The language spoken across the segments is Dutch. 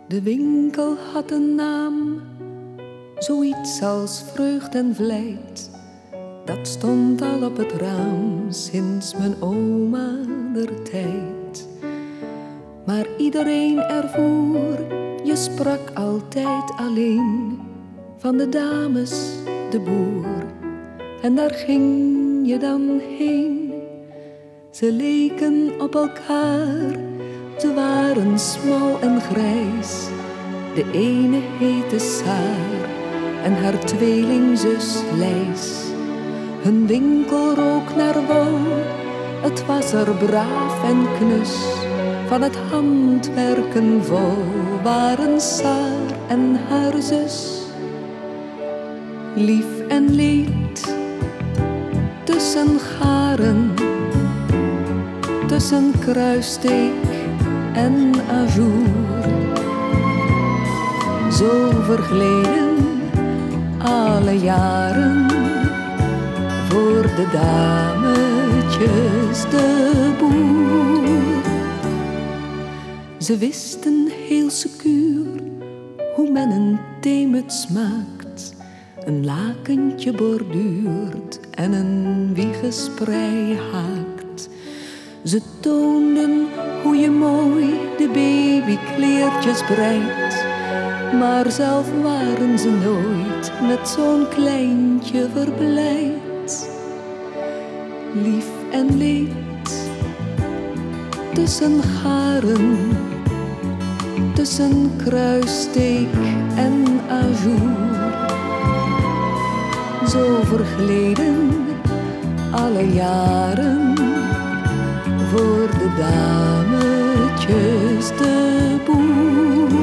De winkel had een naam, zoiets als vreugd en vlijt. Dat stond al op het raam sinds mijn oma der tijd. Maar iedereen ervoer, je sprak altijd alleen van de dames, de boer. En daar ging je dan heen. Ze leken op elkaar, ze waren smal en grijs. De ene heette Saar en haar tweelingzus Lijs. Hun winkel rook naar wol, het was er braaf en knus. Van het handwerken vol waren Saar en haar zus. Lief en leed, tussen garen, tussen kruissteek en ajour. Zo vergleden alle jaren, voor de dametjes de boer. Ze wisten heel secuur hoe men een theemuts maakt, een lakentje borduurt en een wiegesprei haakt. Ze toonden hoe je mooi de babykleertjes breidt, maar zelf waren ze nooit met zo'n kleintje verblijd. Lief en leed, tussen garen, tussen kruissteek en ajour. Zo vergleden alle jaren, voor de dametjes de boer.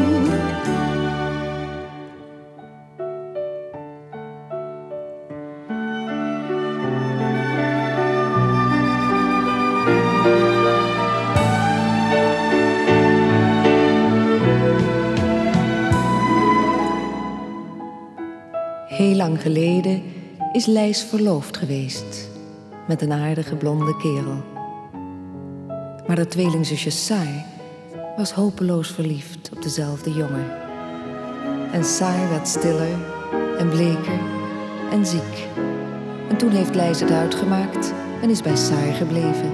Heel lang geleden is Lijs verloofd geweest met een aardige blonde kerel. Maar de tweelingzusje Saar was hopeloos verliefd op dezelfde jongen. En Saar werd stiller en bleker en ziek. En toen heeft Lijs het uitgemaakt en is bij Saar gebleven.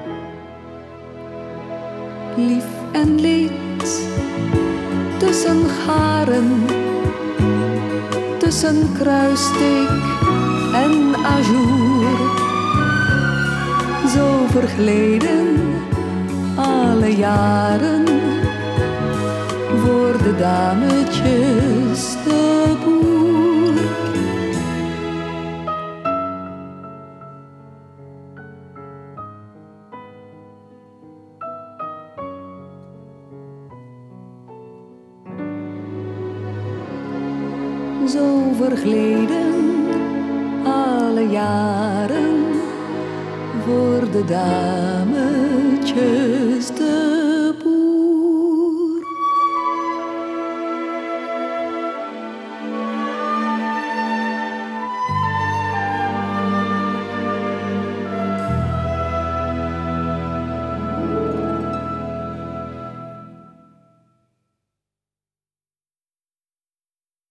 Lief en leed, tussen garen, tussen kruissteek en ajour. Zo vergleden alle jaren, voor de dametjes de boer. Zo vergleden alle jaren, voor de dames